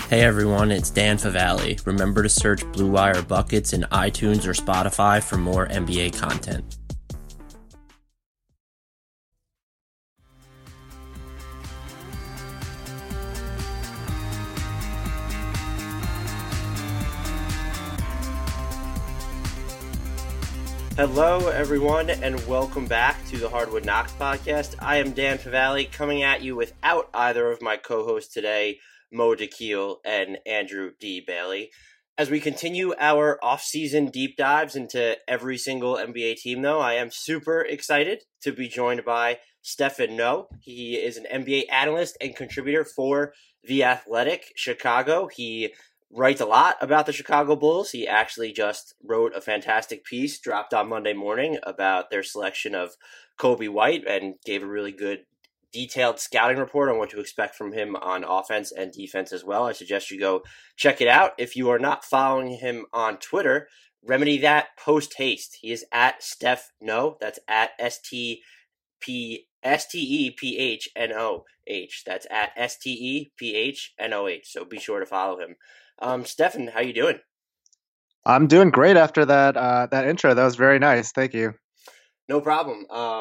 Hey everyone, it's Dan Favale. Remember to search Blue Wire Buckets in iTunes or Spotify for more NBA content. Hello everyone, and welcome back to the Hardwood Knocks podcast. I am Dan Favale, coming at you without either of my co-hosts today, Mo DeKeel and Andrew D. Bailey. As we continue our off-season deep dives into every single NBA team, though, I am super excited to be joined by Stefan Noh. He is an NBA analyst and contributor for The Athletic Chicago. He writes a lot about the Chicago Bulls. He actually just wrote a fantastic piece, dropped on Monday morning, about their selection of Coby White and gave a really good detailed scouting report on what to expect from him on offense and defense as well. I suggest you go check it out. If you are not following him on Twitter, remedy that post haste. He is at Steph Noh. That's at STEPHNOH. That's at STEPHNOH. So be sure to follow him. Stefan, how you doing? I'm doing great after that intro. That was very nice. Thank you. No problem.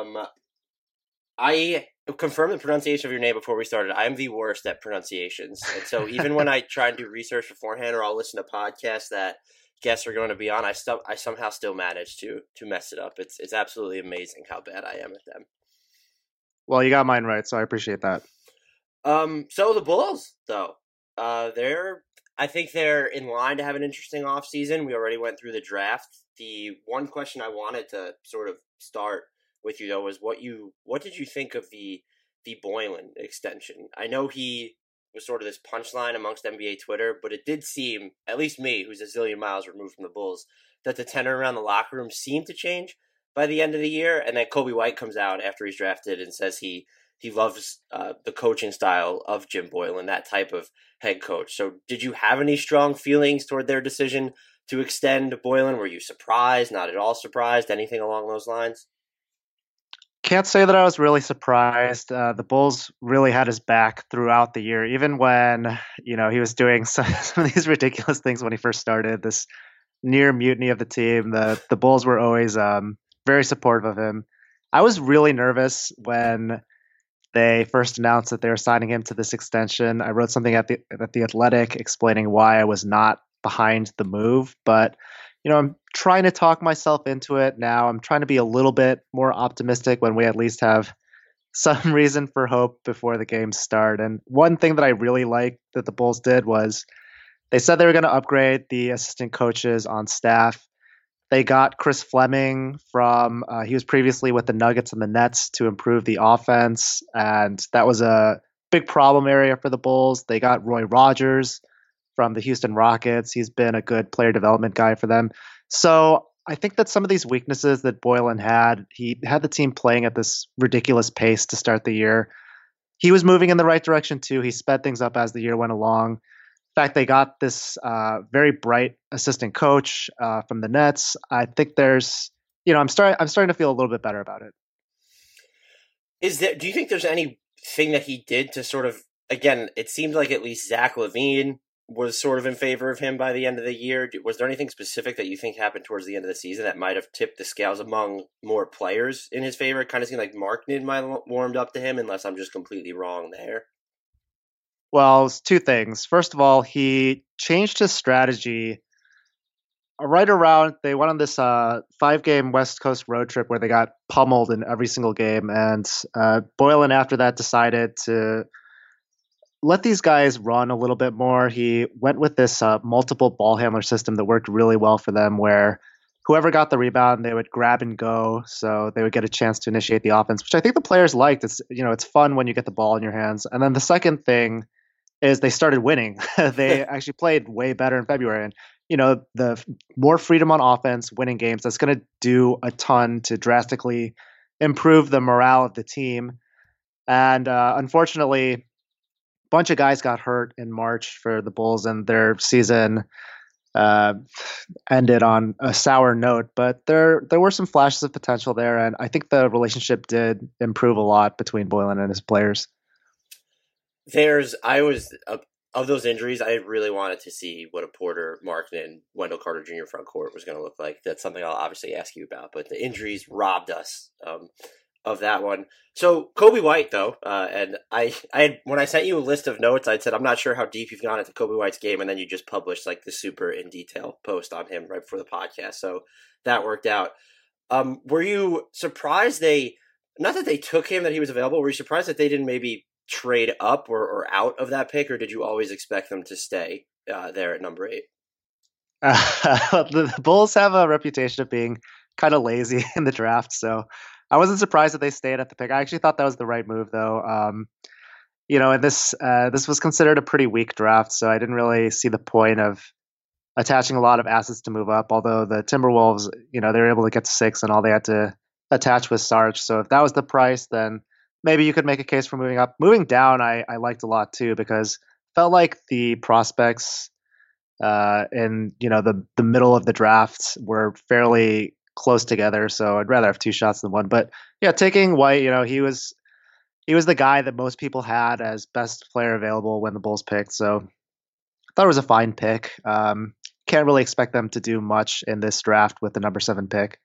I confirmed the pronunciation of your name before we started. I am the worst at pronunciations. And so even when I try and do research beforehand, or I'll listen to podcasts that guests are going to be on, I somehow still manage to mess it up. It's absolutely amazing how bad I am at them. Well, you got mine right, so I appreciate that. So the Bulls, though, I think they're in line to have an interesting offseason. We already went through the draft. The one question I wanted to sort of start with you, though, was what did you think of the Boylen extension? I know he was sort of this punchline amongst NBA Twitter, but it did seem, at least me, who's a zillion miles removed from the Bulls, that the tenor around the locker room seemed to change by the end of the year. And then Coby White comes out after he's drafted and says he loves the coaching style of Jim Boylen, that type of head coach. So did you have any strong feelings toward their decision to extend Boylen? Were you surprised, not at all surprised, anything along those lines? Can't say that I was really surprised. The Bulls really had his back throughout the year, even when he was doing some of these ridiculous things when he first started, this near mutiny of the team. The Bulls were always very supportive of him. I was really nervous when they first announced that they were signing him to this extension. I wrote something at the Athletic explaining why I was not behind the move, but I'm trying to talk myself into it now. I'm trying to be a little bit more optimistic when we at least have some reason for hope before the games start. And one thing that I really liked that the Bulls did was they said they were going to upgrade the assistant coaches on staff. They got Chris Fleming he was previously with the Nuggets and the Nets, to improve the offense. And that was a big problem area for the Bulls. They got Roy Rogers from the Houston Rockets. He's been a good player development guy for them. So I think that some of these weaknesses that Boylen had, he had the team playing at this ridiculous pace to start the year. He was moving in the right direction too. He sped things up as the year went along. In fact, they got this very bright assistant coach from the Nets. I think there's, I'm starting to feel a little bit better about it. Do you think there's anything that he did to sort of, again, it seemed like at least Zach LaVine was sort of in favor of him by the end of the year. Was there anything specific that you think happened towards the end of the season that might have tipped the scales among more players in his favor? It kind of seemed like Markkanen might have warmed up to him, unless I'm just completely wrong there. Well, it's two things. First of all, he changed his strategy right around, they went on this 5-game West Coast road trip where they got pummeled in every single game. And Boylen after that decided to let these guys run a little bit more. He went with this multiple ball handler system that worked really well for them, where whoever got the rebound, they would grab and go. So they would get a chance to initiate the offense, which I think the players liked. It's fun when you get the ball in your hands. And then the second thing is they started winning. They actually played way better in February. And, the more freedom on offense, winning games, that's going to do a ton to drastically improve the morale of the team. And unfortunately, a bunch of guys got hurt in March for the Bulls, and their season ended on a sour note. But there were some flashes of potential there, and I think the relationship did improve a lot between Boylen and his players. I was of those injuries, I really wanted to see what a Porter, Markkanen, Wendell Carter Jr. front court was going to look like. That's something I'll obviously ask you about, but the injuries robbed us of that one. So Kobe White, though, and I had, when I sent you a list of notes, I said I'm not sure how deep you've gone into Kobe White's game, and then you just published like the super in detail post on him right before the podcast, so that worked out. Were you surprised not that they took him, that he was available? Were you surprised that they didn't maybe trade up or out of that pick, or did you always expect them to stay there at number 8? The Bulls have a reputation of being kind of lazy in the draft, so I wasn't surprised that they stayed at the pick. I actually thought that was the right move, though. And this was considered a pretty weak draft, so I didn't really see the point of attaching a lot of assets to move up. Although the Timberwolves, they were able to get to 6, and all they had to attach was Sarge. So if that was the price, then maybe you could make a case for moving up. Moving down, I liked a lot too, because felt like the prospects in the middle of the draft were fairly close together. So I'd rather have 2 shots than one. But yeah, taking White, he was the guy that most people had as best player available when the Bulls picked. So I thought it was a fine pick. Can't really expect them to do much in this draft with the number 7 pick.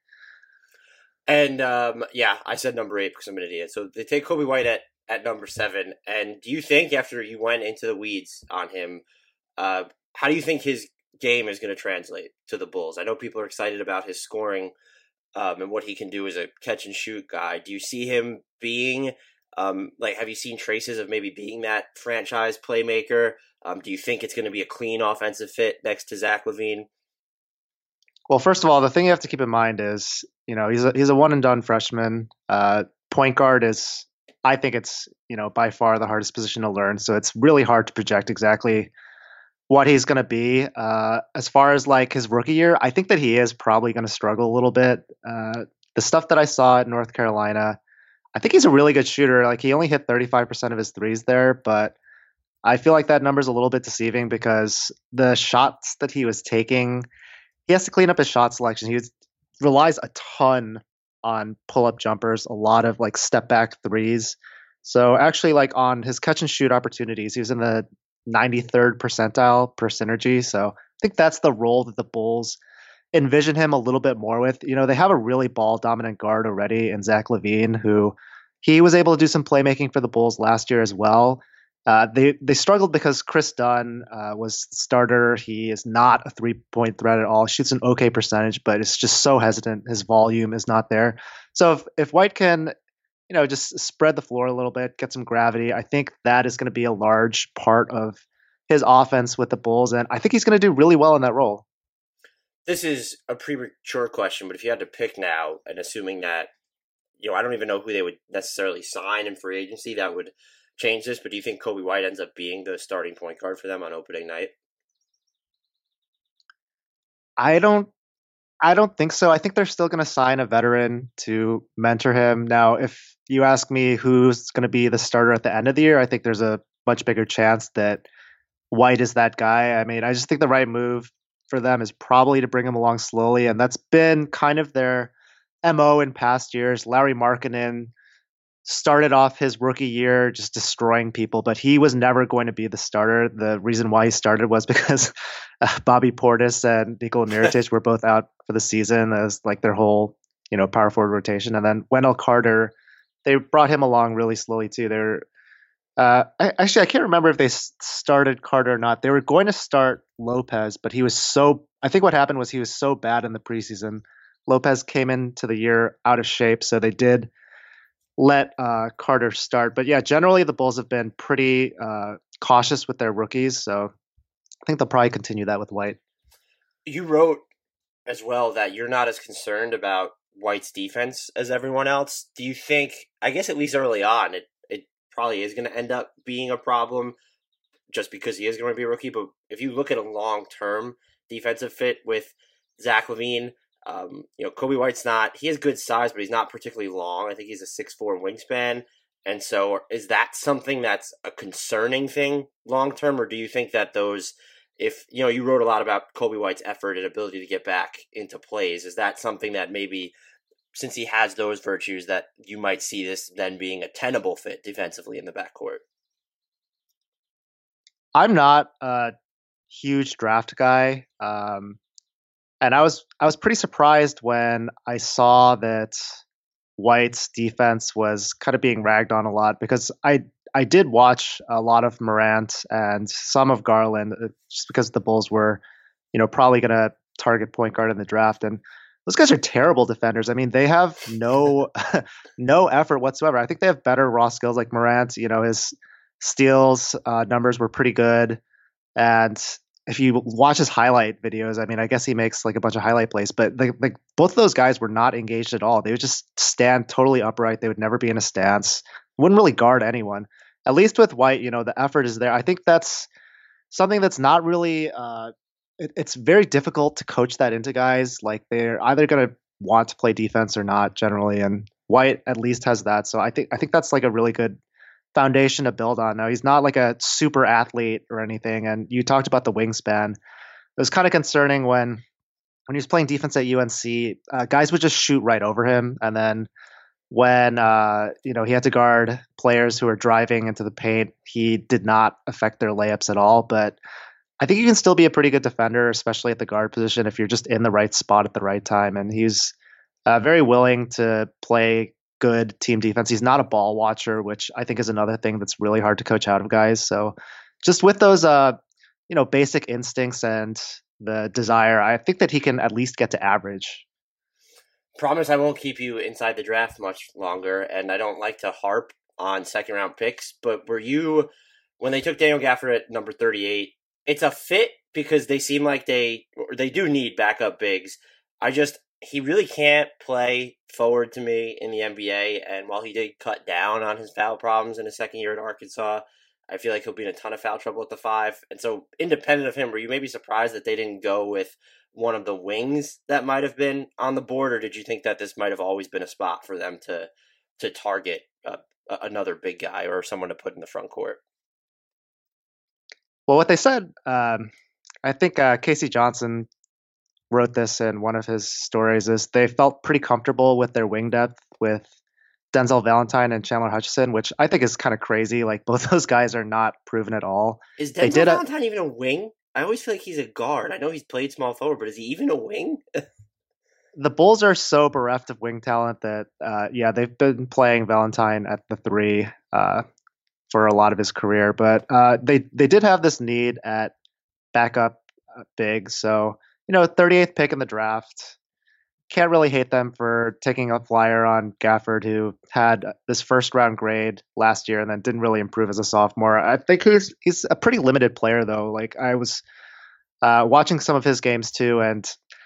And I said number 8 because I'm an idiot. So they take Kobe White at number 7. And do you think, after you went into the weeds on him, how do you think his game is going to translate to the Bulls? I know people are excited about his scoring and what he can do as a catch and shoot guy. Do you see him being have you seen traces of maybe being that franchise playmaker? Do you think it's going to be a clean offensive fit next to Zach LaVine? Well, first of all, the thing you have to keep in mind is, he's a one and done freshman. Point guard is, I think it's, by far the hardest position to learn. So it's really hard to project exactly what he's going to be. As far as like his rookie year, I think that he is probably going to struggle a little bit. The stuff that I saw at North Carolina, I think he's a really good shooter. Like, he only hit 35% of his threes there, but I feel like that number's a little bit deceiving because the shots that he was taking, he has to clean up his shot selection. Relies a ton on pull-up jumpers, a lot of like step-back threes. So actually, like, on his catch and shoot opportunities, he was in the 93rd percentile per synergy. So I think that's the role that the Bulls envision him a little bit more with. They have a really ball-dominant guard already in Zach LaVine, who he was able to do some playmaking for the Bulls last year as well. They struggled because Chris Dunn was the starter. He is not a 3-point threat at all. Shoots an okay percentage, but it's just so hesitant. His volume is not there. So if White can, just spread the floor a little bit, get some gravity, I think that is going to be a large part of his offense with the Bulls, and I think he's going to do really well in that role. This is a premature question, but if you had to pick now, and assuming that, I don't even know who they would necessarily sign in free agency that would change this, but do you think Kobe White ends up being the starting point guard for them on opening night? I don't think so. I think they're still going to sign a veteran to mentor him. Now, if you ask me who's going to be the starter at the end of the year, I think there's a much bigger chance that White is that guy. I mean, I just think the right move for them is probably to bring him along slowly, and that's been kind of their MO in past years. Lauri Markkanen started off his rookie year just destroying people, but he was never going to be the starter. The reason why he started was because Bobby Portis and Nikola Mirotic were both out for the season as like their whole, power forward rotation. And then Wendell Carter, they brought him along really slowly too. I can't remember if they started Carter or not. They were going to start Lopez, but I think what happened was he was so bad in the preseason. Lopez came into the year out of shape, so they did let Carter start. But yeah, generally the Bulls have been pretty cautious with their rookies, so I think they'll probably continue that with White. You wrote as well that you're not as concerned about White's defense as everyone else. Do you think, I guess at least early on, it probably is going to end up being a problem just because he is going to be a rookie, but if you look at a long-term defensive fit with Zach LaVine, Kobe White's he has good size, but he's not particularly long. I think he's a 6'4" wingspan. And so is that something that's a concerning thing long-term, or do you think that you wrote a lot about Kobe White's effort and ability to get back into plays. Is that something that maybe, since he has those virtues, that you might see this then being a tenable fit defensively in the backcourt? I'm not a huge draft guy, and I was pretty surprised when I saw that White's defense was kind of being ragged on a lot because I did watch a lot of Morant and some of Garland just because the Bulls were, probably going to target point guard in the draft, and those guys are terrible defenders. I mean, they have no no effort whatsoever. I think they have better raw skills like Morant. His steals numbers were pretty good, and if you watch his highlight videos, I mean, I guess he makes like a bunch of highlight plays, but like both of those guys were not engaged at all. They would just stand totally upright. They would never be in a stance. Wouldn't really guard anyone. At least with White, the effort is there. I think that's something that's not really. It's very difficult to coach that into guys. Like they're either going to want to play defense or not generally, and White at least has that. So I think that's like a really good foundation to build on. Now he's not like a super athlete or anything. And you talked about the wingspan. It was kind of concerning when he was playing defense at UNC. Guys would just shoot right over him, and then when he had to guard players who were driving into the paint, he did not affect their layups at all. But I think you can still be a pretty good defender, especially at the guard position, if you're just in the right spot at the right time. And he's very willing to play good team defense. He's not a ball watcher, which I think is another thing that's really hard to coach out of guys. So just with those, basic instincts and the desire, I think that he can at least get to average. Promise I won't keep you inside the draft much longer, and I don't like to harp on second round picks, but when they took Daniel Gafford at number 38, it's a fit because they seem like they do need backup bigs. He really can't play forward to me in the NBA, and while he did cut down on his foul problems in his second year at Arkansas, I feel like he'll be in a ton of foul trouble at the 5. And so, independent of him, were you maybe surprised that they didn't go with one of the wings that might have been on the board, or did you think that this might have always been a spot for them to target another big guy or someone to put in the front court? Well, what they said, I think Casey Johnson wrote this in one of his stories, is they felt pretty comfortable with their wing depth with Denzel Valentine and Chandler Hutchison, which I think is kind of crazy. Like both those guys are not proven at all. Is Denzel Valentine even a wing? I always feel like he's a guard. I know he's played small forward, but is he even a wing? The Bulls are so bereft of wing talent that, they've been playing Valentine at the 3 for a lot of his career. But they did have this need at backup big. So, 38th pick in the draft. Can't really hate them for taking a flyer on Gafford, who had this first round grade last year and then didn't really improve as a sophomore. I think he's a pretty limited player, though. Like I was watching some of his games too, and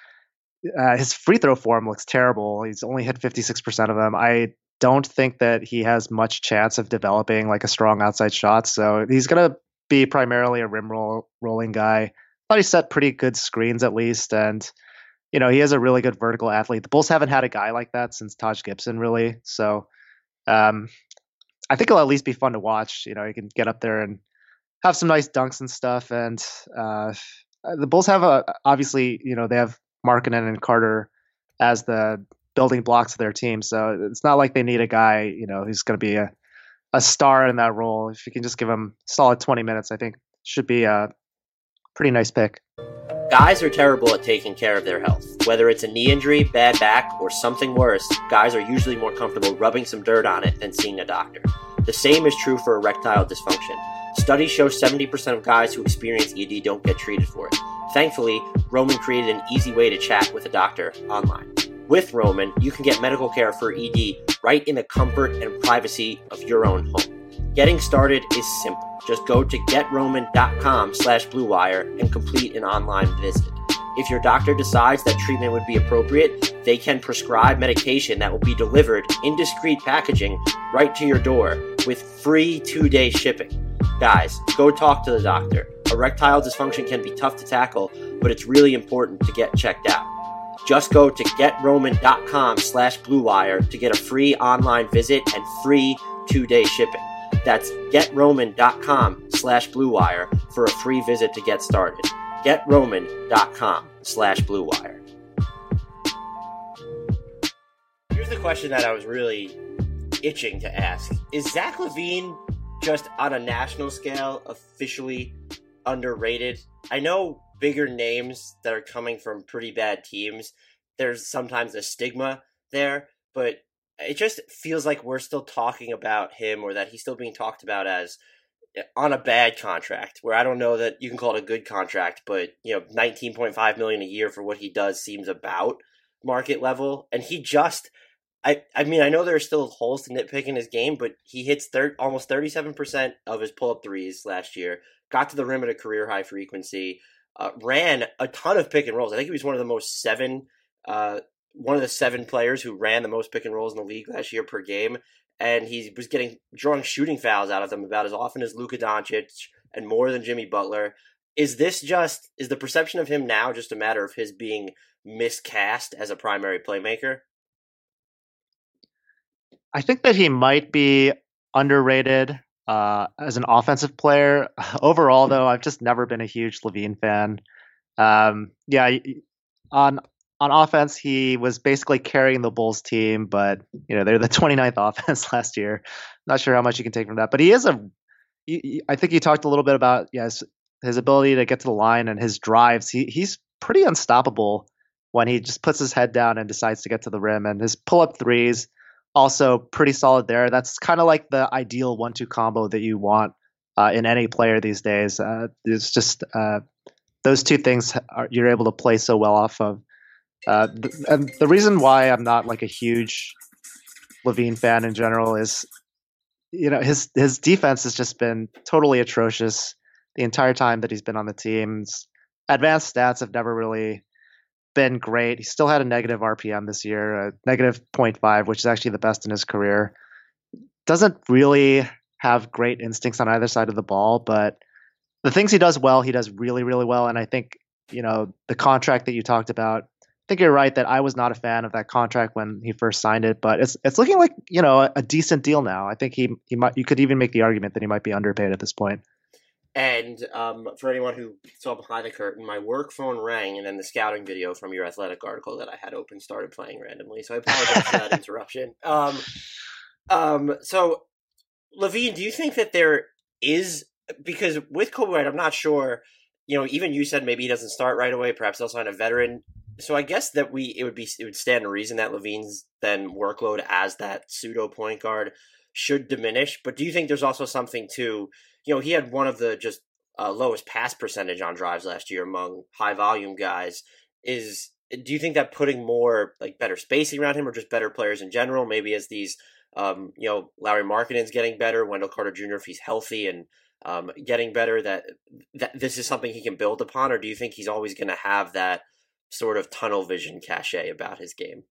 his free throw form looks terrible. He's only hit 56% of them. I don't think that he has much chance of developing like a strong outside shot. So he's going to be primarily a rim rolling guy. Thought he set pretty good screens at least, and he has a really good vertical athlete. The Bulls haven't had a guy like that since Taj Gibson, really. So I think it'll at least be fun to watch. He can get up there and have some nice dunks and stuff. And the Bulls have obviously, they have Markkanen and Carter as the building blocks of their team. So it's not like they need a guy, who's going to be a star in that role. If you can just give him solid 20 minutes, I think should be a pretty nice pick. Guys are terrible at taking care of their health. Whether it's a knee injury, bad back, or something worse, guys are usually more comfortable rubbing some dirt on it than seeing a doctor. The same is true for erectile dysfunction. Studies show 70% of guys who experience ED don't get treated for it. Thankfully, Roman created an easy way to chat with a doctor online. With Roman, you can get medical care for ED right in the comfort and privacy of your own home. Getting started is simple. Just go to GetRoman.com/BlueWire and complete an online visit. If your doctor decides that treatment would be appropriate, they can prescribe medication that will be delivered in discreet packaging right to your door with free 2-day shipping. Guys, go talk to the doctor. Erectile dysfunction can be tough to tackle, but it's really important to get checked out. Just go to GetRoman.com/BlueWire to get a free online visit and free 2-day shipping. That's GetRoman.com/BlueWire for a free visit to get started. GetRoman.com/BlueWire. Here's the question that I was really itching to ask. Is Zach LaVine just on a national scale, officially underrated? I know bigger names that are coming from pretty bad teams, there's sometimes a stigma there, but it just feels like we're still talking about him, or that he's still being talked about as on a bad contract, where I don't know that you can call it a good contract, but 19.5 million a year for what he does seems about market level. And he just, I mean, I know there are still holes to nitpick in his game, but he hits almost 37% of his pull-up threes last year, got to the rim at a career high frequency, ran a ton of pick and rolls. I think he was one of the seven players who ran the most pick and rolls in the league last year per game. And he was drawing shooting fouls out of them about as often as Luka Doncic and more than Jimmy Butler. Is the perception of him now just a matter of his being miscast as a primary playmaker? I think that he might be underrated as an offensive player. Overall, though, I've just never been a huge LaVine fan. Yeah, on offense, he was basically carrying the Bulls team, but they're the 29th offense last year. Not sure how much you can take from that, but he is I think you talked a little bit about his ability to get to the line and his drives. He's pretty unstoppable when he just puts his head down and decides to get to the rim, and his pull-up threes also pretty solid there. That's kind of like the ideal 1-2 combo that you want in any player these days. It's just those two things you're able to play so well off of. And the reason why I'm not like a huge LaVine fan in general is, his defense has just been totally atrocious the entire time that he's been on the team. Advanced stats have never really been great. He still had a negative RPM this year, a negative 0.5, which is actually the best in his career. Doesn't really have great instincts on either side of the ball, but the things he does well, he does really, really well. And I think, the contract that you talked about, I think you're right that I was not a fan of that contract when he first signed it, but it's looking like, a decent deal now. I think you could even make the argument that he might be underpaid at this point. And for anyone who saw behind the curtain, my work phone rang, and then the scouting video from your Athletic article that I had open started playing randomly. So I apologize for that interruption. So, LaVine, do you think that there is, because with Coby White, I'm not sure, even you said maybe he doesn't start right away. Perhaps they'll sign a veteran. So I guess that it would stand to reason that LaVine's then workload as that pseudo point guard should diminish. But do you think there's also something to, he had one of the just lowest pass percentage on drives last year among high volume guys. Do you think that putting more like better spacing around him, or just better players in general, maybe as these, Lauri Markkanen's getting better, Wendell Carter Jr. if he's healthy and getting better, that this is something he can build upon? Or do you think he's always going to have that sort of tunnel vision cachet about his game?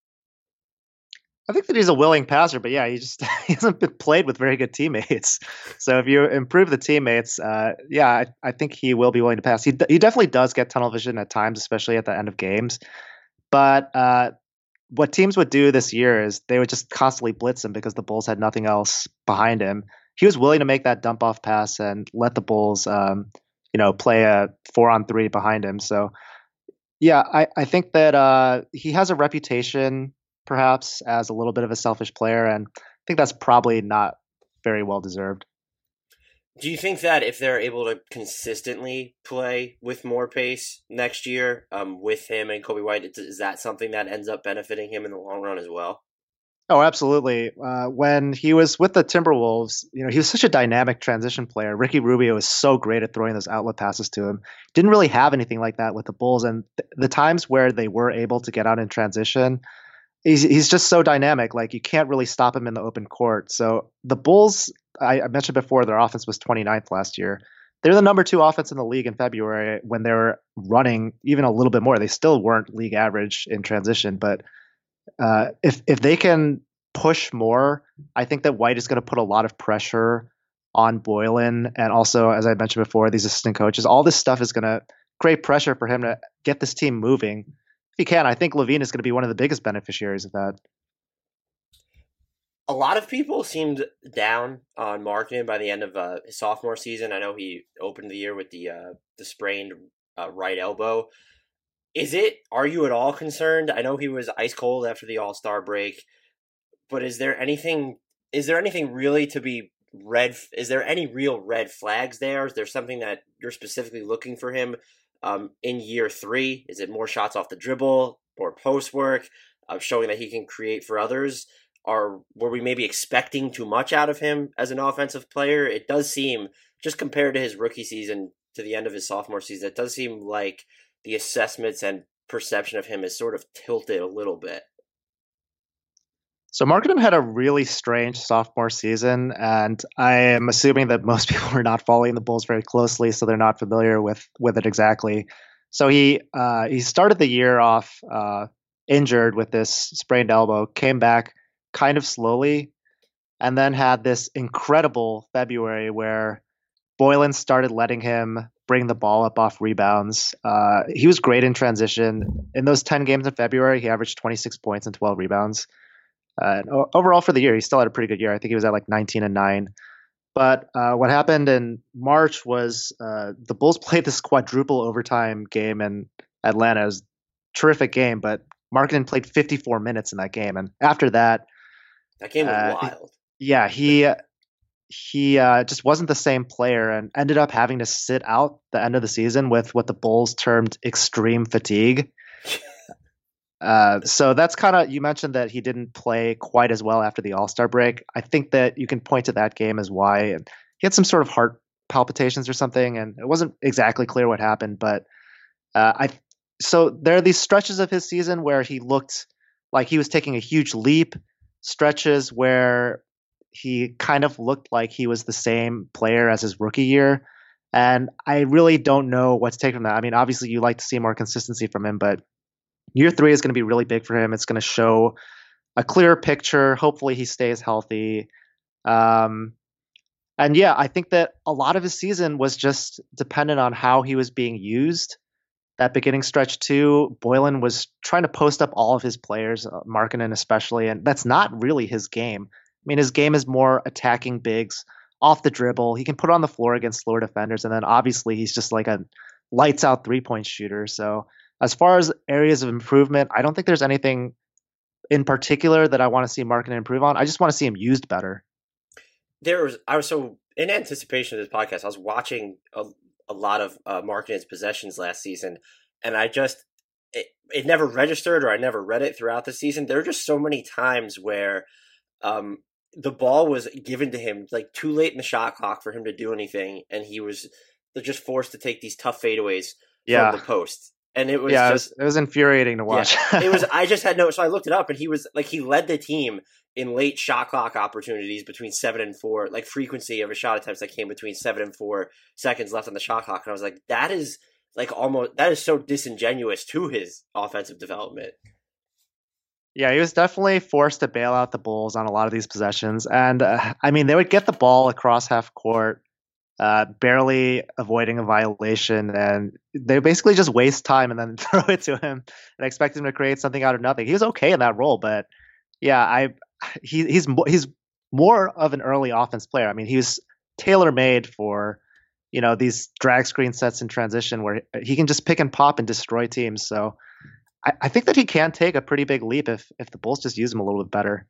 I think that he's a willing passer, but yeah, he hasn't been played with very good teammates. So if you improve the teammates, I think he will be willing to pass. He definitely does get tunnel vision at times, especially at the end of games. But what teams would do this year is they would just constantly blitz him because the Bulls had nothing else behind him. He was willing to make that dump off pass and let the Bulls, play a 4-on-3 behind him. So yeah, I think that he has a reputation perhaps as a little bit of a selfish player, and I think that's probably not very well deserved. Do you think that if they're able to consistently play with more pace next year, with him and Coby White, is that something that ends up benefiting him in the long run as well? Oh, absolutely. When he was with the Timberwolves, he was such a dynamic transition player. Ricky Rubio was so great at throwing those outlet passes to him. Didn't really have anything like that with the Bulls, and the times where they were able to get out in transition, he's just so dynamic. Like, you can't really stop him in the open court. So the Bulls, I mentioned before, their offense was 29th last year. They're the number 2 offense in the league in February when they were running even a little bit more. They still weren't league average in transition, but if they can push more, I think that White is going to put a lot of pressure on Boylen, and also, as I mentioned before, these assistant coaches. All this stuff is going to create pressure for him to get this team moving. If he can, I think LaVine is going to be one of the biggest beneficiaries of that. A lot of people seemed down on Markkanen by the end of his sophomore season. I know he opened the year with the sprained right elbow. Are you at all concerned? I know he was ice cold after the All-Star break, but is there anything really to be is there any real red flags there? Is there something that you're specifically looking for him in year 3? Is it more shots off the dribble, more post work, showing that he can create for others? Or were we maybe expecting too much out of him as an offensive player? It does seem, just compared to his rookie season to the end of his sophomore season, it does seem like the assessments and perception of him is sort of tilted a little bit. So Markkanen had a really strange sophomore season, and I am assuming that most people are not following the Bulls very closely, so they're not familiar with it exactly. So he started the year off injured with this sprained elbow, came back kind of slowly, and then had this incredible February where Boylen started letting him bring the ball up off rebounds. He was great in transition. In those 10 games in February, he averaged 26 points and 12 rebounds. Overall for the year, he still had a pretty good year. I think he was at like 19-9. But what happened in March was the Bulls played this quadruple overtime game in Atlanta. It was a terrific game, but Markkanen played 54 minutes in that game. And after that game was wild. Yeah, he just wasn't the same player and ended up having to sit out the end of the season with what the Bulls termed extreme fatigue. So that's kind of, you mentioned that he didn't play quite as well after the All-Star break. I think that you can point to that game as why. And he had some sort of heart palpitations or something, and it wasn't exactly clear what happened. But so there are these stretches of his season where he looked like he was taking a huge leap, stretches where he kind of looked like he was the same player as his rookie year. And I really don't know what to take from that. I mean, obviously you like to see more consistency from him, but year 3 is going to be really big for him. It's going to show a clearer picture. Hopefully he stays healthy. And yeah, I think that a lot of his season was just dependent on how he was being used. That beginning stretch too, Boylen was trying to post up all of his players, Markkanen especially, and that's not really his game. I mean, his game is more attacking bigs off the dribble. He can put on the floor against slower defenders, and then obviously he's just like a lights out 3-point shooter. So as far as areas of improvement, I don't think there's anything in particular that I want to see Markkanen improve on. I just want to see him used better. I was so in anticipation of this podcast, I was watching a lot of Markkanen's possessions last season, and it never registered, or I never read it throughout the season. There are just so many times where the ball was given to him like too late in the shot clock for him to do anything, and he was just forced to take these tough fadeaways from the post. And it was it was infuriating to watch. Yeah, it was. I just had so I looked it up, and he led the team in late shot clock opportunities between 7 and 4, like frequency of a shot attempts that came between 7 and 4 seconds left on the shot clock. And I was like, that is so disingenuous to his offensive development. Yeah, he was definitely forced to bail out the Bulls on a lot of these possessions. And I mean, they would get the ball across half court, barely avoiding a violation, and they basically just waste time and then throw it to him and expect him to create something out of nothing. He was okay in that role, but yeah, he's more of an early offense player. I mean, he was tailor-made for, these drag screen sets in transition where he can just pick and pop and destroy teams. So I think that he can take a pretty big leap if the Bulls just use him a little bit better.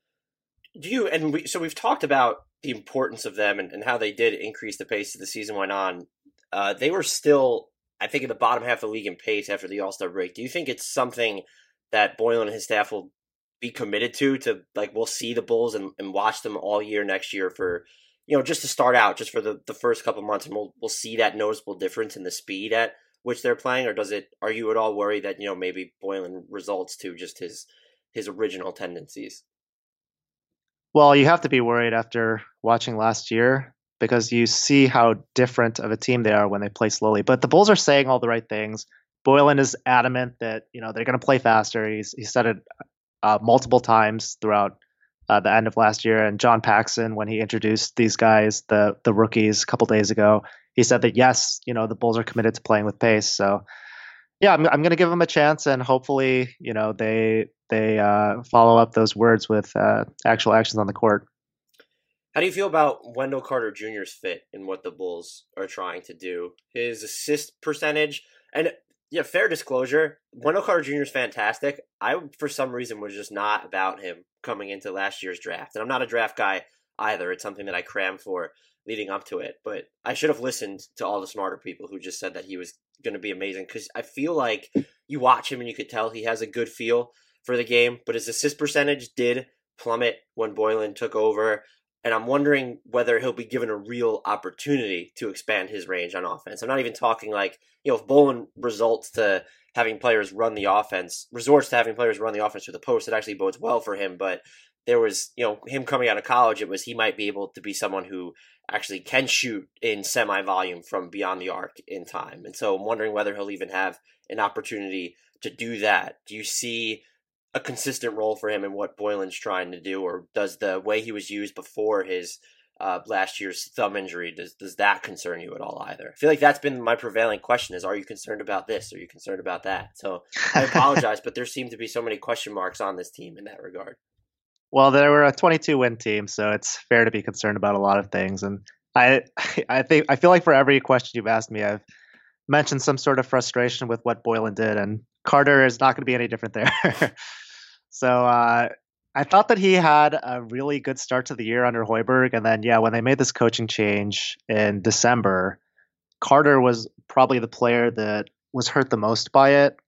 So we've talked about the importance of them and how they did increase the pace as the season went on. They were still, I think, in the bottom half of the league in pace after the All-Star break. Do you think it's something that Boylen and his staff will be committed to like, we'll see the Bulls and watch them all year next year for, just to start out, just for the first couple months, and we'll see that noticeable difference in the speed at which they're playing? Or are you at all worried that, maybe Boylen results to just his original tendencies? Well, you have to be worried after watching last year, because you see how different of a team they are when they play slowly. But the Bulls are saying all the right things. Boylen is adamant that, they're going to play faster. He said it multiple times throughout the end of last year. And John Paxson, when he introduced these guys, the rookies, a couple days ago, he said that, yes, the Bulls are committed to playing with pace. So yeah, I'm going to give them a chance, and hopefully, they follow up those words with actual actions on the court. How do you feel about Wendell Carter Jr.'s fit in what the Bulls are trying to do? His assist percentage, and yeah, fair disclosure, Wendell Carter Jr. is fantastic. I, for some reason, was just not about him coming into last year's draft. And I'm not a draft guy. either. It's something that I crammed for leading up to it. But I should have listened to all the smarter people who just said that he was going to be amazing, because I feel like you watch him and you could tell he has a good feel for the game, but his assist percentage did plummet when Boylen took over. And I'm wondering whether he'll be given a real opportunity to expand his range on offense. I'm not even talking like, if Boylen resorts to having players run the offense through the post, it actually bodes well for him. But there was, him coming out of college, it was he might be able to be someone who actually can shoot in semi-volume from beyond the arc in time. And so I'm wondering whether he'll even have an opportunity to do that. Do you see a consistent role for him in what Boylen's trying to do, or does the way he was used before his last year's thumb injury, does that concern you at all either? I feel like that's been my prevailing question is, are you concerned about this? Are you concerned about that? So I apologize, but there seem to be so many question marks on this team in that regard. Well, they were a 22-win team, so it's fair to be concerned about a lot of things. And I feel like for every question you've asked me, I've mentioned some sort of frustration with what Boylen did, and Carter is not going to be any different there. So I thought that he had a really good start to the year under Hoiberg, and then when they made this coaching change in December, Carter was probably the player that was hurt the most by it.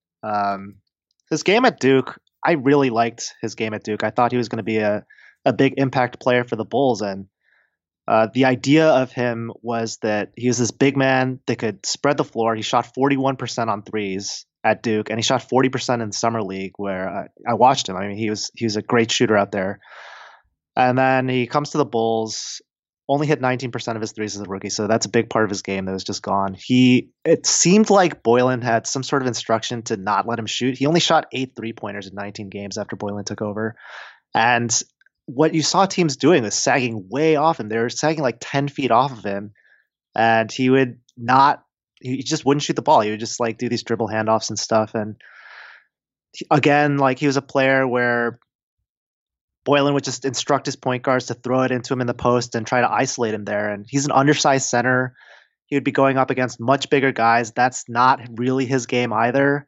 His game at Duke, I really liked his game at Duke. I thought he was going to be a big impact player for the Bulls, and the idea of him was that he was this big man that could spread the floor. He shot 41% on threes at Duke, and he shot 40% in summer league, where I watched him. I mean, he was a great shooter out there. And then he comes to the Bulls, only hit 19% of his threes as a rookie, so that's a big part of his game that was just gone. It seemed like Boylen had some sort of instruction to not let him shoot. He only shot 8 3-pointers in 19 games after Boylen took over. And what you saw teams doing was sagging way off him. They were sagging like 10 feet off of him, and he just wouldn't shoot the ball. He would just like do these dribble handoffs and stuff. And again, like he was a player where Boylen would just instruct his point guards to throw it into him in the post and try to isolate him there. And he's an undersized center. He would be going up against much bigger guys. That's not really his game either.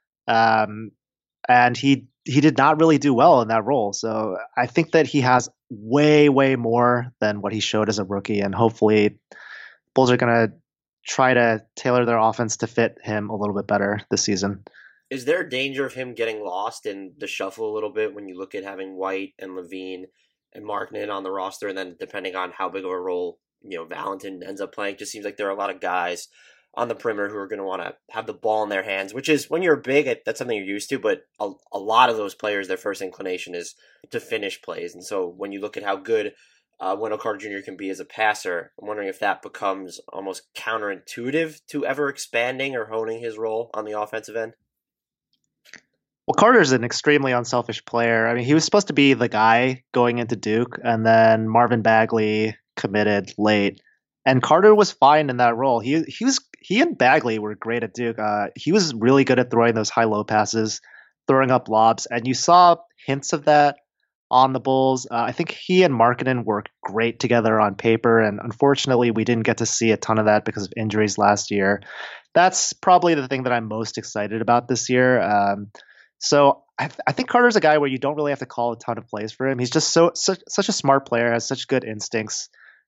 And he did not really do well in that role. So I think that he has way, way more than what he showed as a rookie. And hopefully Bulls are going to try to tailor their offense to fit him a little bit better this season. Is there a danger of him getting lost in the shuffle a little bit when you look at having White and Levine and Markkanen on the roster, and then depending on how big of a role Valentin ends up playing, just seems like there are a lot of guys on the perimeter who are going to want to have the ball in their hands, which is, when you're big, that's something you're used to, but a lot of those players, their first inclination is to finish plays. And so when you look at how good Wendell Carter Jr. can be as a passer, I'm wondering if that becomes almost counterintuitive to ever expanding or honing his role on the offensive end. Well, Carter's an extremely unselfish player. I mean, he was supposed to be the guy going into Duke, and then Marvin Bagley committed late, and Carter was fine in that role. He and Bagley were great at Duke. He was really good at throwing those high-low passes, throwing up lobs, and you saw hints of that on the Bulls. I think he and Markkanen worked great together on paper, and unfortunately we didn't get to see a ton of that because of injuries last year. That's probably the thing that I'm most excited about this year. So I think Carter's a guy where you don't really have to call a ton of plays for him. He's just such a smart player, has such good instincts.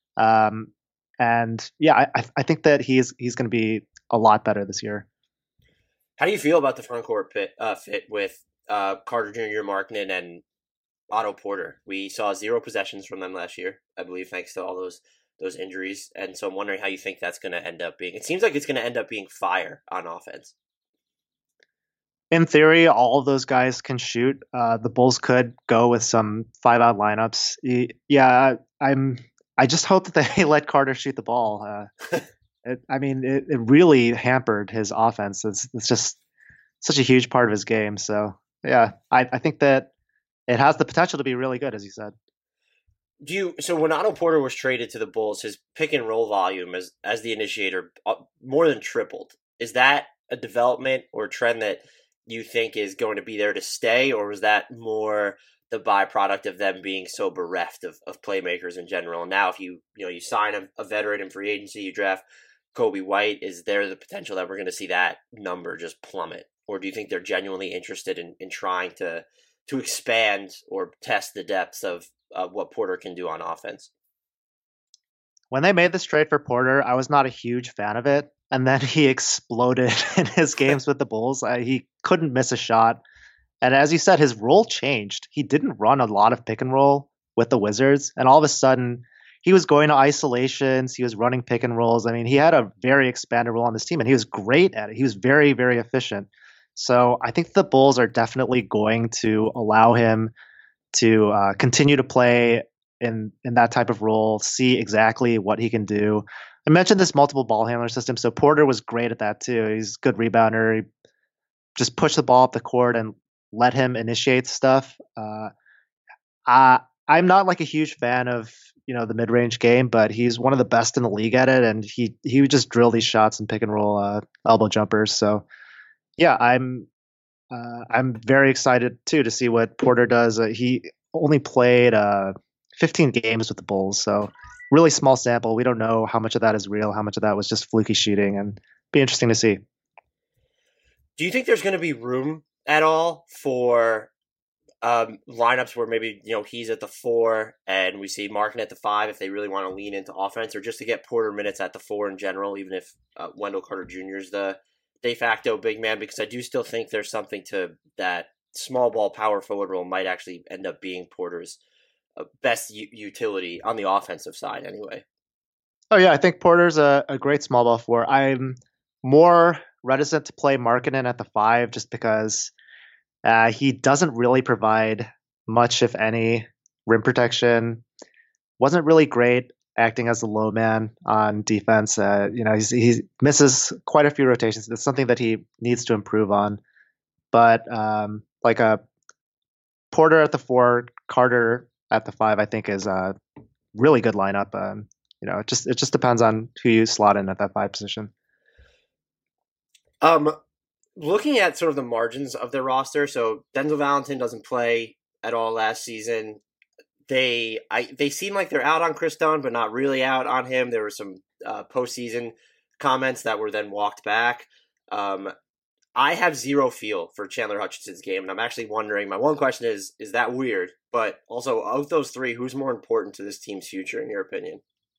And yeah, I think that he's going to be a lot better this year. How do you feel about the front court fit with Carter Jr., Markkanen, and Otto Porter? We saw 0 possessions from them last year, I believe, thanks to all those injuries. And so I'm wondering how you think that's going to end up being. It seems like it's going to end up being fire on offense. In theory, all of those guys can shoot. The Bulls could go with some 5-out lineups. Yeah, I just hope that they let Carter shoot the ball. It really hampered his offense. It's just such a huge part of his game. So yeah, I think that it has the potential to be really good, as you said. So when Otto Porter was traded to the Bulls, his pick and roll volume as the initiator more than tripled. Is that a development or a trend that you think is going to be there to stay, or was that more the byproduct of them being so bereft of playmakers in general? And now if you sign a veteran in free agency, you draft Kobe White, is there the potential that we're going to see that number just plummet? Or do you think they're genuinely interested in trying to expand or test the depths of what Porter can do on offense? when they made this trade for Porter, I was not a huge fan of it. And then he exploded in his games with the Bulls. He couldn't miss a shot. And as you said, his role changed. He didn't run a lot of pick and roll with the Wizards. And all of a sudden, he was going to isolations. He was running pick and rolls. I mean, he had a very expanded role on this team, and he was great at it. He was very, very efficient. So I think the Bulls are definitely going to allow him to continue to play in that type of role, see exactly what he can do. I mentioned this multiple ball handler system. So Porter was great at that too. He's a good rebounder. He just push the ball up the court and let him initiate stuff. I'm not like a huge fan of the mid range game, but he's one of the best in the league at it, and he would just drill these shots and pick and roll elbow jumpers. So yeah, I'm very excited too to see what Porter does. He only played 15 games with the Bulls, so really small sample. We don't know how much of that is real, how much of that was just fluky shooting, and be interesting to see. Do you think there's going to be room at all for lineups where maybe he's at the 4 and we see Markin at the 5 if they really want to lean into offense, or just to get Porter minutes at the 4 in general, even if Wendell Carter Jr. is the de facto big man? Because I do still think there's something to that small ball power forward role might actually end up being Porter's best utility on the offensive side anyway. Oh yeah, I think Porter's a great small ball 4. I'm more reticent to play Markkanen at the 5 just because he doesn't really provide much, if any, rim protection. Wasn't really great acting as a low man on defense. He misses quite a few rotations. It's something that he needs to improve on. But like a Porter at the 4, Carter at the 5, I think is a really good lineup. It just depends on who you slot in at that 5 position. Looking at sort of the margins of their roster, so Denzel Valentine doesn't play at all last season. They seem like they're out on Chris Dunn, but not really out on him. There were some postseason comments that were then walked back. I have zero feel for Chandler Hutchison's game, and I'm actually wondering, my one question is that weird? But also, of those 3, who's more important to this team's future, in your opinion?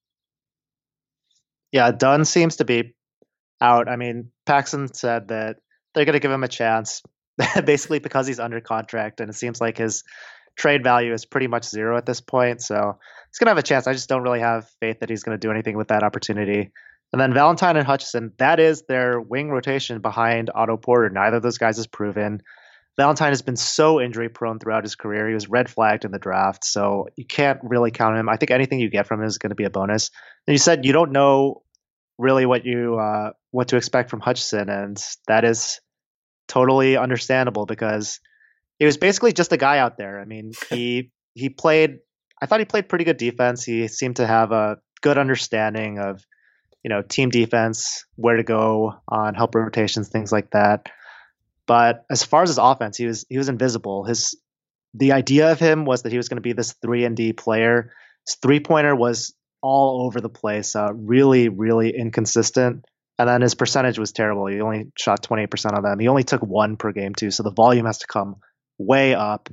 Yeah, Dunn seems to be out. I mean, Paxson said that they're going to give him a chance, basically because he's under contract, and it seems like his trade value is pretty much 0 at this point. So he's going to have a chance. I just don't really have faith that he's going to do anything with that opportunity. And then Valentine and Hutchison, that is their wing rotation behind Otto Porter. Neither of those guys is proven. Valentine has been so injury prone throughout his career. He was red flagged in the draft, so you can't really count him. I think anything you get from him is going to be a bonus. And you said you don't know really what to expect from Hutchison, and that is totally understandable because he was basically just a guy out there. I mean, I thought he played pretty good defense. He seemed to have a good understanding of team defense, where to go on help rotations, things like that. But as far as his offense, he was invisible. The idea of him was that he was going to be this 3-and-D player. His 3-pointer was all over the place, really, really inconsistent. And then his percentage was terrible. He only shot 28% of them. He only took 1 per game too, so the volume has to come way up.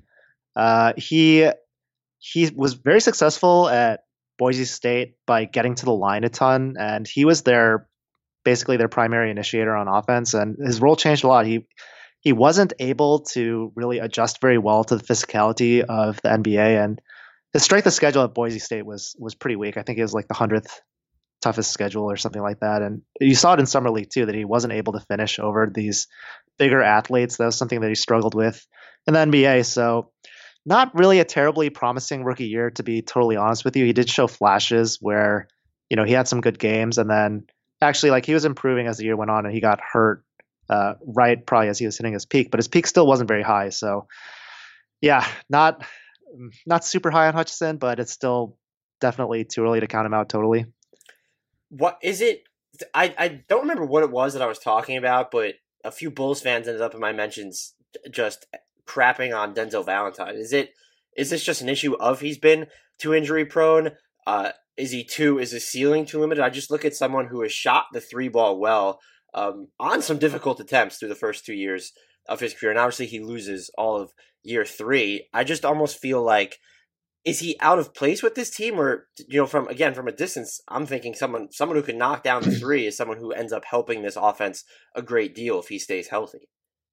He was very successful at Boise State by getting to the line a ton, and he was basically their primary initiator on offense, and his role changed a lot. He wasn't able to really adjust very well to the physicality of the NBA, and his strength of schedule at Boise State was pretty weak. I think it was like the 100th toughest schedule or something like that. And you saw it in Summer League too, that he wasn't able to finish over these bigger athletes. That was something that he struggled with in the NBA. So not really a terribly promising rookie year, to be totally honest with you. He did show flashes where, he had some good games, and then actually like he was improving as the year went on, and he got hurt right probably as he was hitting his peak, but his peak still wasn't very high. So yeah, not super high on Hutchison, but it's still definitely too early to count him out totally. What is it? I don't remember what it was that I was talking about, but a few Bulls fans ended up in my mentions just crapping on Denzel Valentine. Is this just an issue of he's been too injury prone? Is his ceiling too limited? I just look at someone who has shot the 3-ball well on some difficult attempts through the first 2 years of his career, and obviously he loses all of year 3. I just almost feel like is he out of place with this team, or from a distance, I'm thinking someone who can knock down the three is someone who ends up helping this offense a great deal if he stays healthy.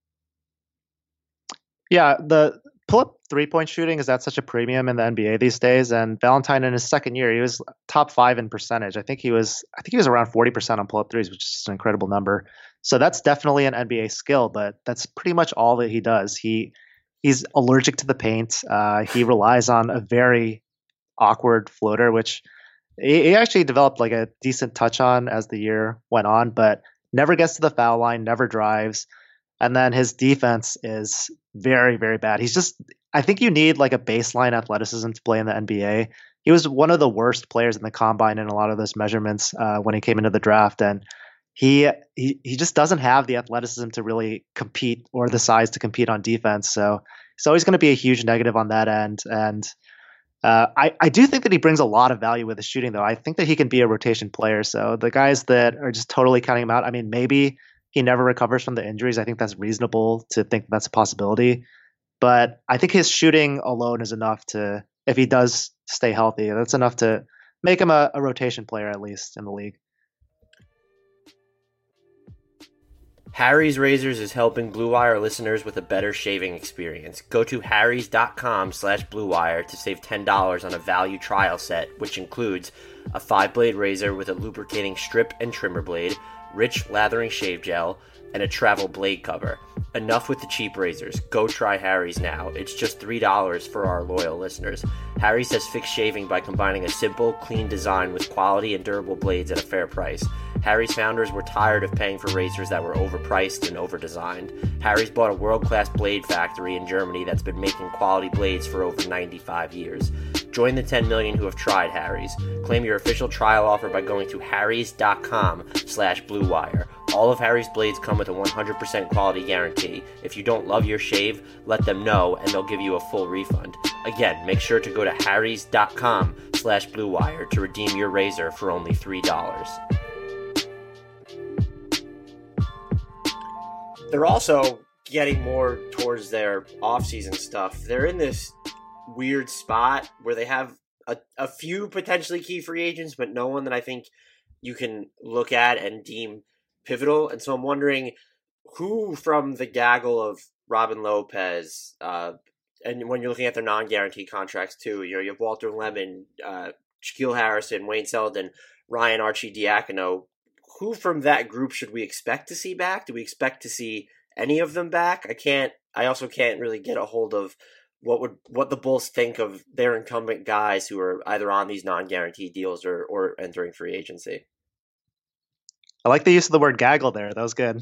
Yeah, the pull-up three-point shooting is at such a premium in the NBA these days, and Valentine in his second year, he was top 5 in percentage. I think he was around 40% on pull-up threes, which is just an incredible number. So that's definitely an NBA skill, but that's pretty much all that he does. He's allergic to the paint. He relies on a very awkward floater, which he actually developed like a decent touch on as the year went on, but never gets to the foul line, never drives. And then his defense is very, very bad. I think you need like a baseline athleticism to play in the NBA. He was one of the worst players in the combine in a lot of those measurements when he came into the draft. And he just doesn't have the athleticism to really compete or the size to compete on defense. So it's always going to be a huge negative on that end. And I do think that he brings a lot of value with his shooting, though. I think that he can be a rotation player. So the guys that are just totally counting him out, I mean, maybe he never recovers from the injuries. I think that's reasonable to think that's a possibility. But I think his shooting alone is enough to, if he does stay healthy, that's enough to make him a rotation player, at least in the league. Harry's Razors is helping Blue Wire listeners with a better shaving experience. Go to harrys.com/bluewire to save $10 on a value trial set, which includes a 5-blade razor with a lubricating strip and trimmer blade, rich lathering shave gel, and a travel blade cover. Enough with the cheap razors. Go try Harry's now. It's just $3 for our loyal listeners. Harry's has fixed shaving by combining a simple, clean design with quality and durable blades at a fair price. Harry's founders were tired of paying for razors that were overpriced and overdesigned. Harry's bought a world-class blade factory in Germany that's been making quality blades for over 95 years. Join the 10 million who have tried Harry's. Claim your official trial offer by going to harrys.com/bluewire. All of Harry's blades come with a 100% quality guarantee. If you don't love your shave, let them know and they'll give you a full refund. Again, make sure to go to harrys.com/bluewire to redeem your razor for only $3. They're also getting more towards their off-season stuff. They're in this weird spot where they have a few potentially key free agents, but no one that I think you can look at and deem pivotal. And so I'm wondering who from the gaggle of Robin Lopez, and when you're looking at their non-guaranteed contracts too, you have Walter Lemon, Shaquille Harrison, Wayne Selden, Ryan Arcidiacono. Who from that group should we expect to see back? Do we expect to see any of them back? I also can't really get a hold of what the Bulls think of their incumbent guys who are either on these non-guaranteed deals or entering free agency. I like the use of the word gaggle there. That was good.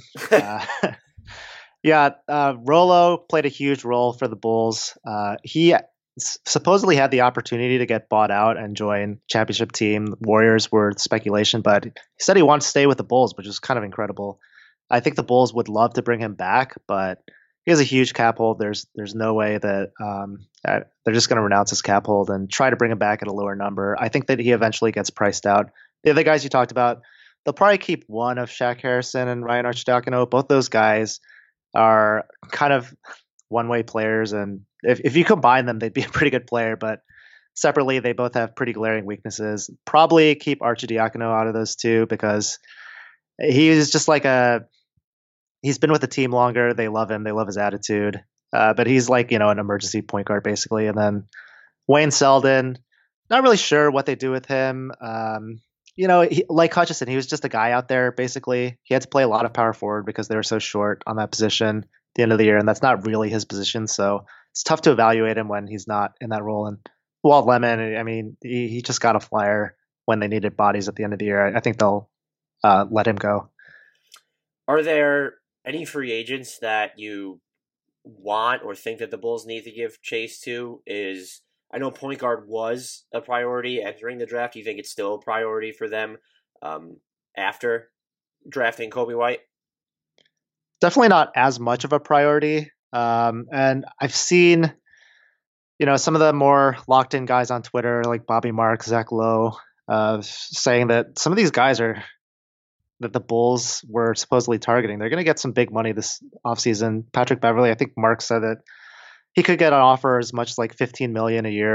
Rolo played a huge role for the Bulls. He supposedly had the opportunity to get bought out and join championship team. The Warriors were speculation, but he said he wants to stay with the Bulls, which is kind of incredible. I think the Bulls would love to bring him back, but he has a huge cap hold. There's no way that they're just going to renounce his cap hold and try to bring him back at a lower number. I think that he eventually gets priced out. The other guys you talked about, they'll probably keep one of Shaq Harrison and Ryan Arcidiacono. Both those guys are kind of one-way players, and if you combine them, they'd be a pretty good player, but separately, they both have pretty glaring weaknesses. Probably keep Arcidiacono out of those two because he's just like he's been with the team longer. They love him. They love his attitude. But he's like, an emergency point guard basically. And then Wayne Selden, not really sure what they do with him. Like Hutchison, he was just a guy out there basically. He had to play a lot of power forward because they were so short on that position at the end of the year. And that's not really his position. So it's tough to evaluate him when he's not in that role. And Walt Lemon, I mean, he just got a flyer when they needed bodies at the end of the year. I think they'll let him go. Are there any free agents that you want or think that the Bulls need to give chase to? I know point guard was a priority entering the draft. Do you think it's still a priority for them after drafting Kobe White? Definitely not as much of a priority. And I've seen, some of the more locked in guys on Twitter, like Bobby Marks, Zach Lowe, saying that some of these guys that the Bulls were supposedly targeting, they're going to get some big money this offseason. Patrick Beverley, I think Mark said that he could get an offer as much as like $15 million a year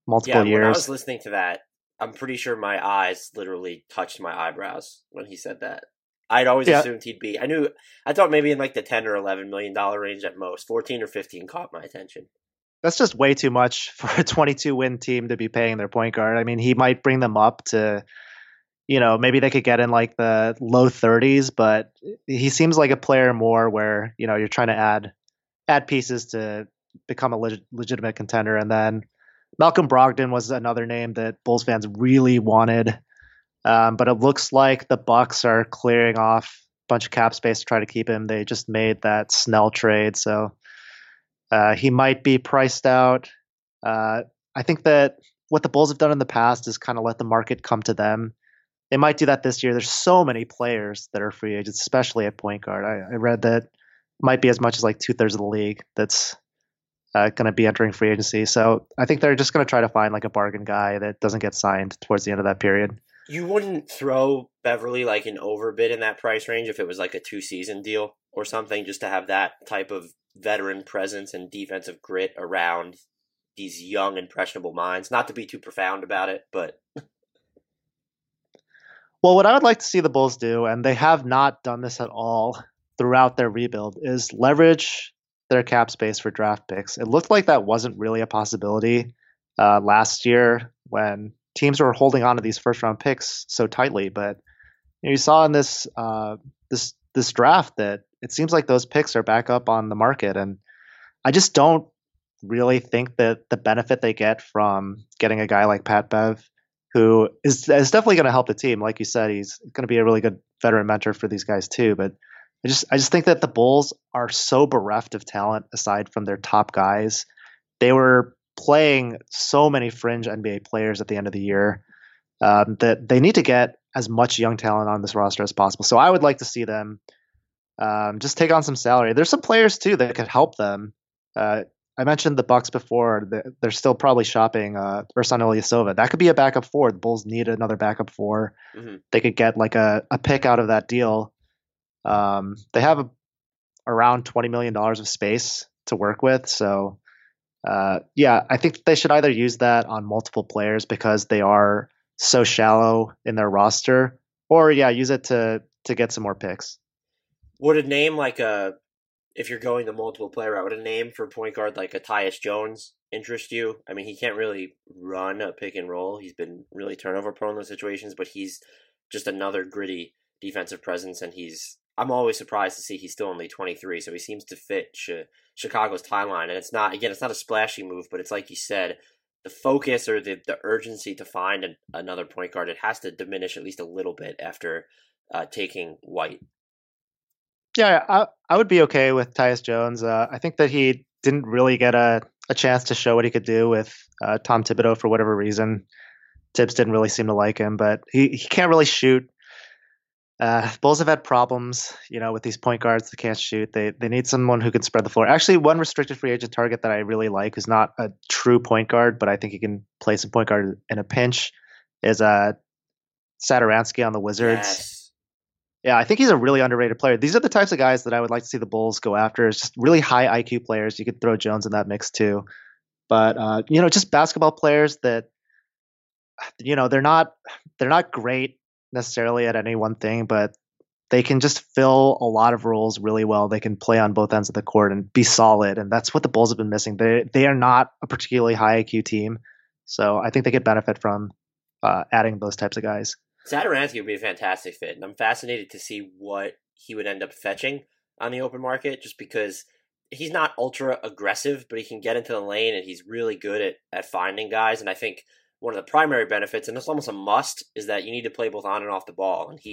Yeah, multiple when I was years. listening to that, I'm pretty sure my eyes literally touched my eyebrows when he said that. I'd always Yeah, assumed he'd be. I thought maybe in like the $10 or $11 million range at most. 14 or 15 caught my attention. that's just way too much for a 22 win team to be paying their point guard. I mean, he might bring them up to, maybe they could get in like the low 30s, but he seems like a player more where, you're trying to add pieces to become a legitimate contender. And then Malcolm Brogdon was another name that Bulls fans really wanted. But it looks like the Bucks are clearing off a bunch of cap space to try to keep him. They just made that Snell trade, so he might be priced out. I think that what the Bulls have done in the past is kind of let the market come to them. They might do that this year. There's so many players that are free agents, especially at point guard. I read that might be as much as like 2/3 of the league that's going to be entering free agency. So I think they're just going to try to find like a bargain guy that doesn't get signed towards the end of that period. You wouldn't throw Beverly like an overbid in that price range if it was like a 2-season deal or something, just to have that type of veteran presence and defensive grit around these young, impressionable minds. Not to be too profound about it, but Well, what I would like to see the Bulls do, and they have not done this at all throughout their rebuild, is leverage their cap space for draft picks. It looked like that wasn't really a possibility last year when teams were holding on to these first round picks so tightly. But you saw in this draft that it seems like those picks are back up on the market, and I just don't really think that the benefit they get from getting a guy like Pat Bev, who is definitely going to help the team. Like you said, he's going to be a really good veteran mentor for these guys too. But I just think that the Bulls are so bereft of talent aside from their top guys. They were playing so many fringe NBA players at the end of the year that they need to get as much young talent on this roster as possible. So I would like to see them just take on some salary. There's some players too that could help them. I mentioned the Bucks before. They're still probably shopping Ersan Ilyasova. That could be a backup four. The Bulls need another backup four. mm-hmm. They could get like a pick out of that deal. They have around $20 million of space to work with. So, yeah, I think they should either use that on multiple players because they are so shallow in their roster, or yeah, use it to get some more picks. Would a name like if you're going the multiple player route, would a name for point guard like a Tyus Jones interest you? I mean, he can't really run a pick and roll. He's been really turnover prone in those situations, but he's just another gritty defensive presence, and I'm always surprised to see he's still only 23, so he seems to fit Chicago's timeline. And it's not a splashy move, but it's like you said, the focus or the urgency to find another point guard, it has to diminish at least a little bit after taking White. Yeah, I would be okay with Tyus Jones. I think that he didn't really get a chance to show what he could do with Tom Thibodeau for whatever reason. Tibbs didn't really seem to like him, but he can't really shoot. Bulls have had problems, with these point guards that can't shoot. They need someone who can spread the floor. Actually, one restricted free agent target that I really like, who's not a true point guard, but I think he can play some point guard in a pinch, is Satoransky on the Wizards. Yes. Yeah, I think he's a really underrated player. These are the types of guys that I would like to see the Bulls go after. It's just really high IQ players. You could throw Jones in that mix too. But just basketball players that they're not great necessarily at any one thing, but they can just fill a lot of roles really well. They can play on both ends of the court and be solid, and that's what the Bulls have been missing. They are not a particularly high IQ team, so I think they could benefit from adding those types of guys. Satoransky would be a fantastic fit, and I'm fascinated to see what he would end up fetching on the open market, just because he's not ultra aggressive, but he can get into the lane, and he's really good at finding guys. And I think one of the primary benefits, and it's almost a must, is that you need to play both on and off the ball. And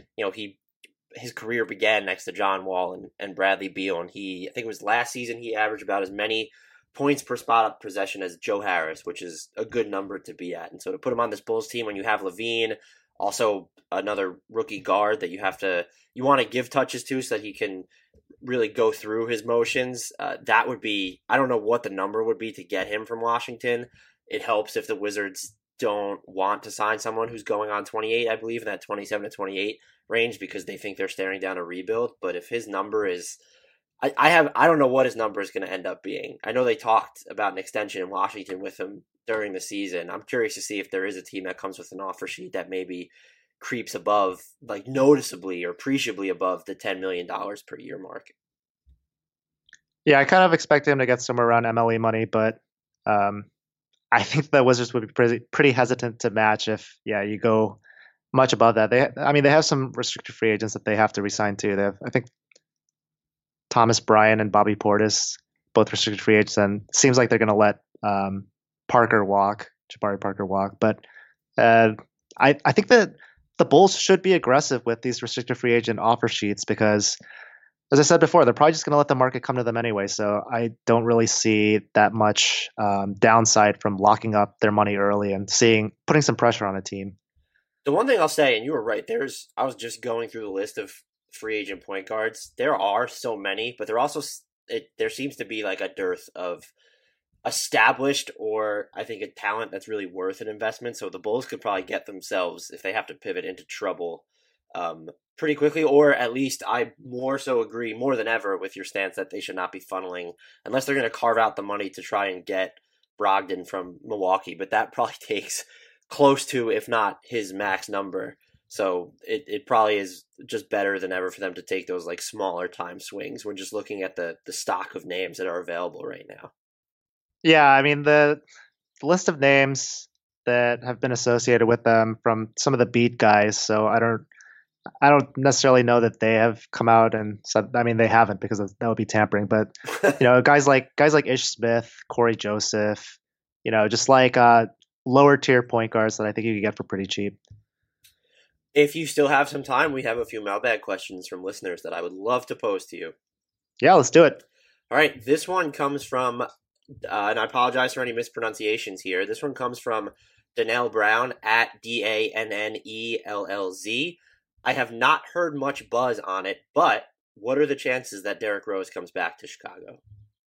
his career began next to John Wall and Bradley Beal, and I think it was last season he averaged about as many points per spot up possession as Joe Harris, which is a good number to be at. And so to put him on this Bulls team when you have Levine, also another rookie guard that you want to give touches to so that he can really go through his motions, that would be, I don't know what the number would be to get him from Washington. It helps if the Wizards don't want to sign someone who's going on 28, I believe, in that 27 to 28 range, because they think they're staring down a rebuild. But if his number is, I don't know what his number is going to end up being. I know they talked about an extension in Washington with him during the season. I'm curious to see if there is a team that comes with an offer sheet that maybe creeps above, like noticeably or appreciably above the $10 million per year mark. Yeah, I kind of expect him to get somewhere around MLE money, but I think the Wizards would be pretty hesitant to match if, you go much above that. They have some restricted free agents that they have to resign to. They have, I think, Thomas Bryant and Bobby Portis, both restricted free agents, and it seems like they're going to let Jabari Parker walk. But I think that the Bulls should be aggressive with these restricted free agent offer sheets because, as I said before, they're probably just going to let the market come to them anyway. So I don't really see that much downside from locking up their money early and putting some pressure on a team. The one thing I'll say, and you were right, I was just going through the list of free agent point guards. There are so many, but there seems to be like a dearth of established or I think a talent that's really worth an investment. So the Bulls could probably get themselves, if they have to pivot, into trouble pretty quickly, or at least I more so agree more than ever with your stance that they should not be funneling unless they're going to carve out the money to try and get Brogdon from Milwaukee. But that probably takes close to, if not his max number. So it probably is just better than ever for them to take those like smaller time swings. We're just looking at the stock of names that are available right now. Yeah, I mean the list of names that have been associated with them from some of the beat guys. So I don't necessarily know that they have come out and said. I mean, they haven't because that would be tampering. But guys like Ish Smith, Corey Joseph, just like lower tier point guards that I think you could get for pretty cheap. If you still have some time, we have a few mailbag questions from listeners that I would love to pose to you. Yeah, let's do it. All right, this one comes from, and I apologize for any mispronunciations here. This one comes from Dannell Brown at DANNELLZ. I have not heard much buzz on it, but what are the chances that Derrick Rose comes back to Chicago?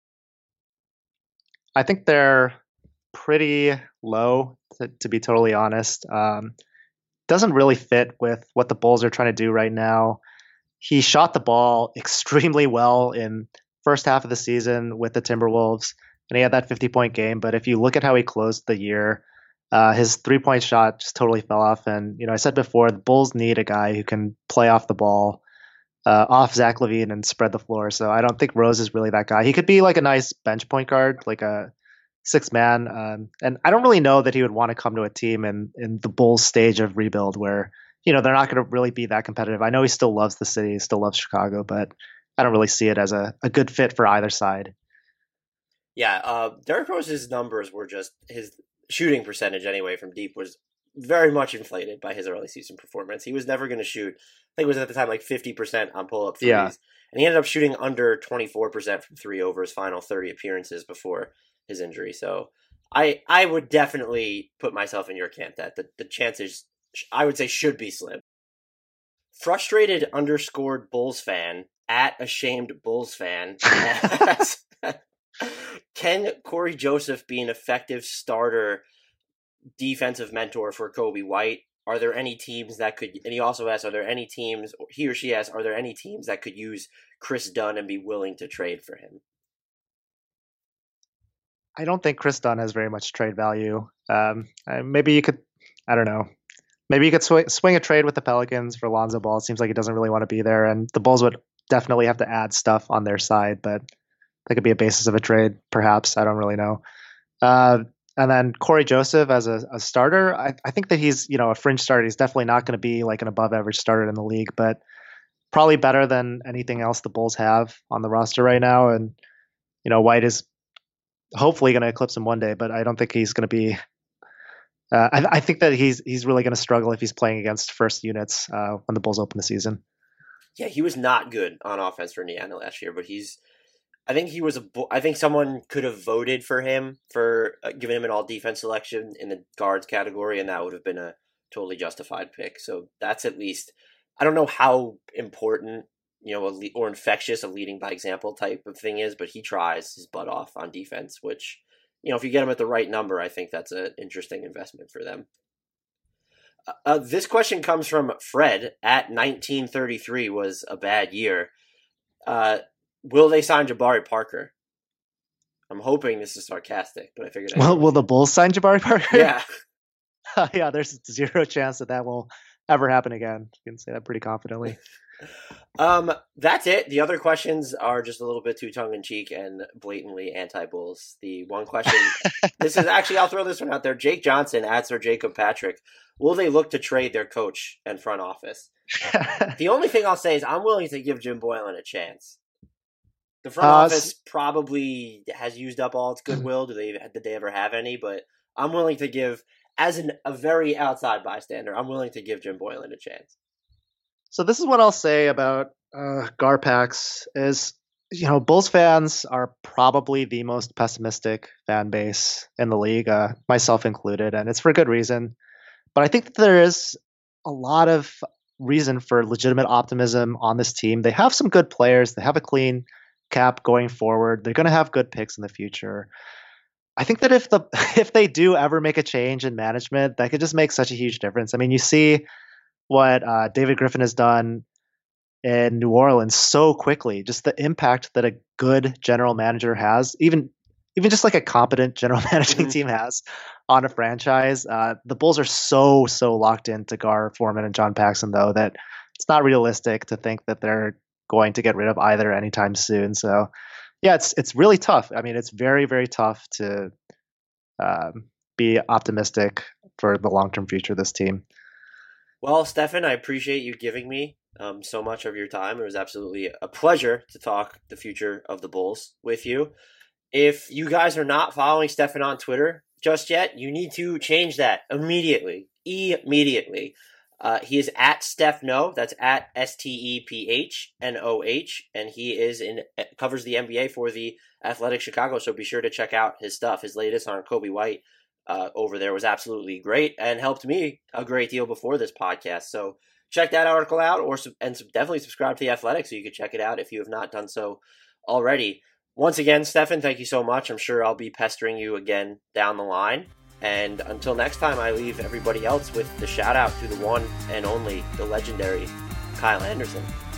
I think they're pretty low, to be totally honest. Doesn't really fit with what the Bulls are trying to do right now. He shot the ball extremely well in first half of the season with the Timberwolves, and he had that 50-point game. But if you look at how he closed the year, his 3-point shot just totally fell off. And, I said before, the Bulls need a guy who can play off the ball, off Zach LaVine and spread the floor. So I don't think Rose is really that guy. He could be like a nice bench point guard, like a 6-man. And I don't really know that he would want to come to a team in the Bulls stage of rebuild where, they're not going to really be that competitive. I know he still loves the city, he still loves Chicago, but I don't really see it as a good fit for either side. Yeah, Derrick Rose's numbers were just, his shooting percentage anyway from deep was very much inflated by his early season performance. He was never going to shoot, I think it was at the time like 50% on pull-up threes. Yeah. And he ended up shooting under 24% from three over his final 30 appearances before his injury. So I would definitely put myself in your camp that the chances, I would say, should be slim. Frustrated _ Bulls fan at ashamed Bulls fan asks, can Corey Joseph be an effective starter defensive mentor for Kobe White? Are there any teams that could, and he also asks, are there any teams that could use Chris Dunn and be willing to trade for him? I don't think Chris Dunn has very much trade value. Maybe you could, I don't know. Maybe you could swing a trade with the Pelicans for Lonzo Ball. It seems like he doesn't really want to be there, and the Bulls would definitely have to add stuff on their side, but that could be a basis of a trade, perhaps. I don't really know. And then Corey Joseph as a starter, I think that he's, a fringe starter. He's definitely not going to be like an above average starter in the league, but probably better than anything else the Bulls have on the roster right now. And, White is hopefully going to eclipse him one day, but I don't think he's going to be. I think that he's really going to struggle if he's playing against first units when the Bulls open the season. Yeah, he was not good on offense for Indiana last year, but I think someone could have voted for him for giving him an all defense selection in the guards category, and that would have been a totally justified pick. So that's at least, I don't know how important, or infectious a leading by example type of thing is, but he tries his butt off on defense, which, if you get him at the right number, I think that's an interesting investment for them. This question comes from Fred at 1933 was a bad year. Will they sign Jabari Parker? I'm hoping this is sarcastic, but I figured. Well, will the Bulls sign Jabari Parker? Yeah. Yeah, there's zero chance that will ever happen again. You can say that pretty confidently. That's it. The other questions are just a little bit too tongue-in-cheek and blatantly anti-Bulls. The one question, this is actually, I'll throw this one out there. Jake Johnson at Sir Jacob Patrick. Will they look to trade their coach and front office? The only thing I'll say is I'm willing to give Jim Boylen a chance. The front office probably has used up all its goodwill. Did they ever have any? But I'm willing to give, as a very outside bystander, I'm willing to give Jim Boylen a chance. So this is what I'll say about Garpax is, Bulls fans are probably the most pessimistic fan base in the league, myself included, and it's for good reason. But I think that there is a lot of reason for legitimate optimism on this team. They have some good players. They have a clean cap going forward. They're going to have good picks in the future. I think that if they do ever make a change in management, that could just make such a huge difference. I mean, you see what David Griffin has done in New Orleans so quickly, just the impact that a good general manager has, even just like a competent general managing team has on a franchise. The Bulls are so locked into Gar Forman and John Paxson, though, that it's not realistic to think that they're going to get rid of either anytime soon. So yeah, it's really tough. I mean, it's very, very tough to be optimistic for the long-term future of this team. Well, Stefan, I appreciate you giving me so much of your time. It was absolutely a pleasure to talk the future of the Bulls with you. If you guys are not following Stefan on Twitter just yet, you need to change that immediately. He is at StephNoh. That's at STEPHNOH, and he covers the NBA for the Athletic Chicago. So be sure to check out his stuff. His latest on Kobe White over there was absolutely great and helped me a great deal before this podcast. So check that article out, and definitely subscribe to The Athletic so you can check it out if you have not done so already. Once again, Stefan, thank you so much. I'm sure I'll be pestering you again down the line. And until next time, I leave everybody else with the shout out to the one and only, the legendary Kyle Anderson.